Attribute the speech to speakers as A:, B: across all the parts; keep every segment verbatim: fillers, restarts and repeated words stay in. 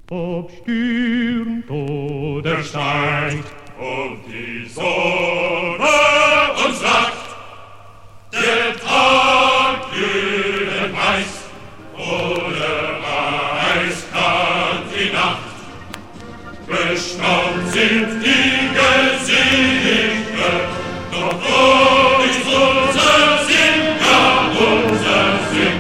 A: Ob stürmt oder schneit,
B: ob die Sonne uns lacht, der Tag glüht weiß oder eiskalt die Nacht. Bestaunt sind die Gesichter, doch wo ist unser Sinn, ja unser Sinn?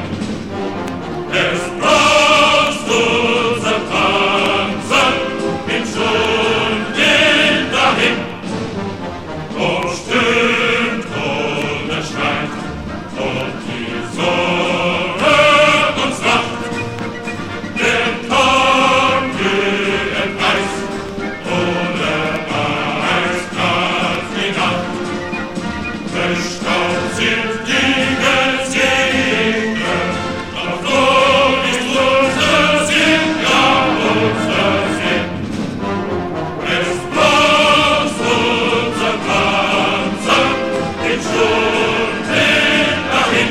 B: Es braucht unser Tanzen in Stunden dahin, ob stürmt oder schneit, ob die Sonne uns lacht, der Tag glüht weiß oder eiskalt die Nacht. Bestaunt sind die Gesichter, doch wo ist unser Sinn, ja unser Sinn? Es braucht unser Tanzen in Stunden dahin,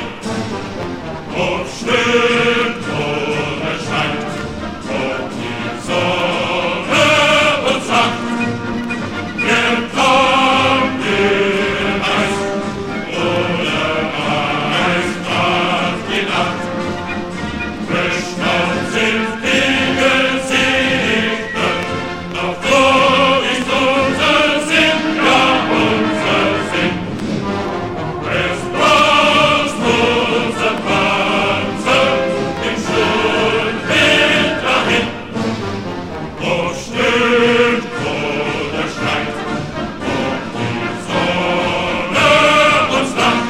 B: ob stürmt oder scheint, ob die Sonne uns lacht, der Tag glüht weiß oder eiskalt die Nacht. Bestaunt sind die Gesichter, doch wo ist unser Sinn, ja unser Sinn? Es braucht unser Panzer in Stunden dahin, ob stürmt oder schneit, ob die Sonne uns lacht,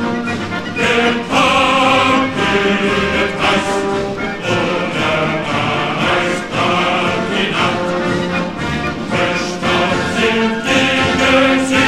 B: der Tag glüht weiß oder eiskalt die Nacht. Bestaunt sind die Gesichter,